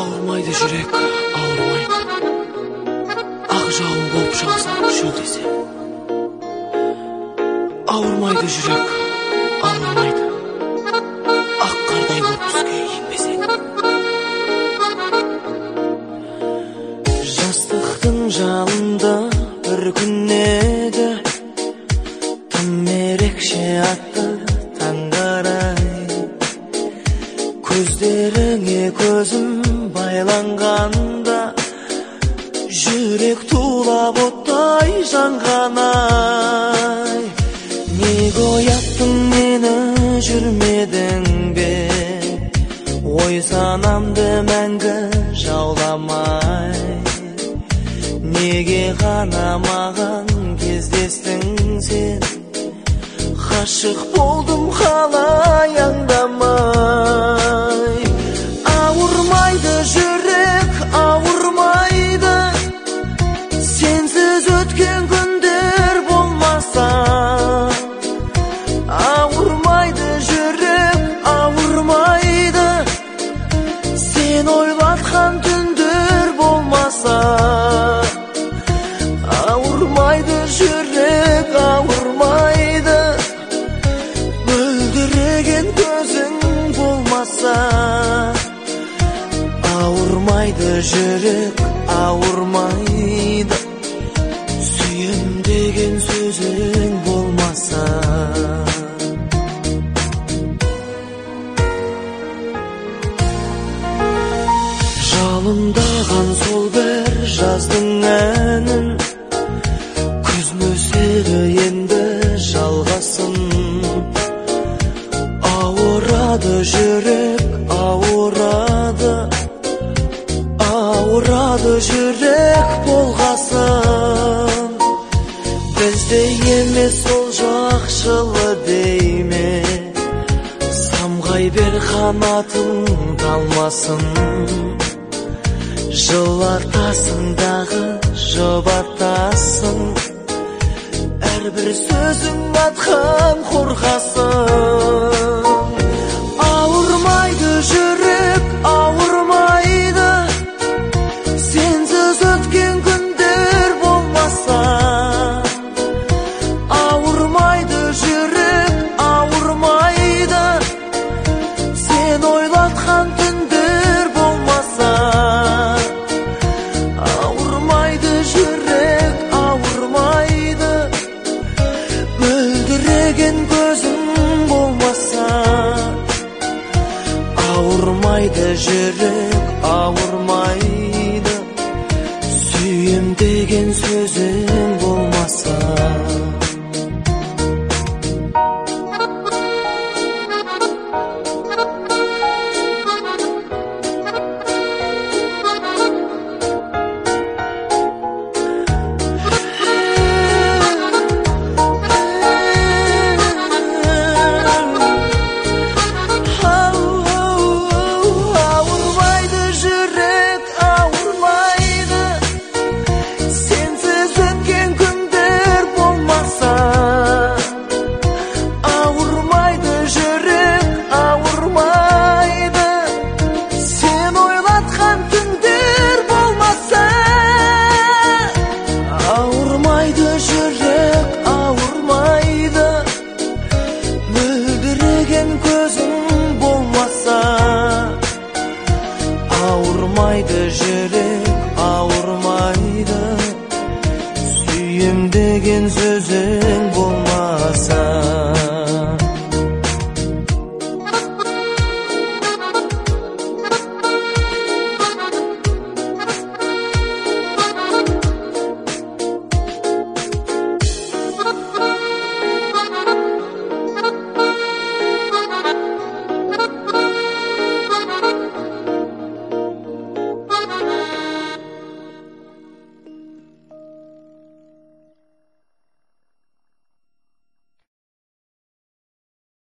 Ağırmaydı жүрек, ağırmaydı. Ақ жауын болып жауса шу десем. Ağırmaydı жүрек, ağırmaydı. Ақ қардай болып түске енбесең. Жастықтың жанында бір күнеді, тым ерекше атты таңдарай. Көздеріңе көзім байланғанда, жүрек тулап оттай жанғанай. Неге ояттың мені, жүрмедің бе? Ой санамды мәңгі жауламай. Неге ғана маған кездестің сен? Ғашық болдым қалай аңдамай. Ауырмайды жүрек, ауырмайды, сенсіз өткен күндер болмаса. Ауырмайды жүрек, ауырмайды, сен ойлатқан түндер болмаса. Ауырмайды жүрек, ауырмайды, мөлдіреген көзің болмаса. Ауырмайды жүрек, ауырмайды, сүйем деген сөзің болмаса. Жалындаған сол бір жаздың әнін, күз нөсері енді жалғасын. Ауырады жүрек, ауырады, ауырады жүрек болғасын. Бізде емес ол жақшылы дейме, самғай бер қанатың талмасын. Жылатасың дағы жұбатасың, әрбір сөзің атқан қорғасын. Ауырмайды жүрек, ауырмайды, сенсіз өткен күндер болмаса. Ауырмайды жүрек, ауырмайды, сен ойлатқан түндер болмаса. Ауырмайды жүрек, ауырмайды, мөлдіреген көзің болмаса. Ауырмайды жүрек, ауырмайды, сүйем деген сөзі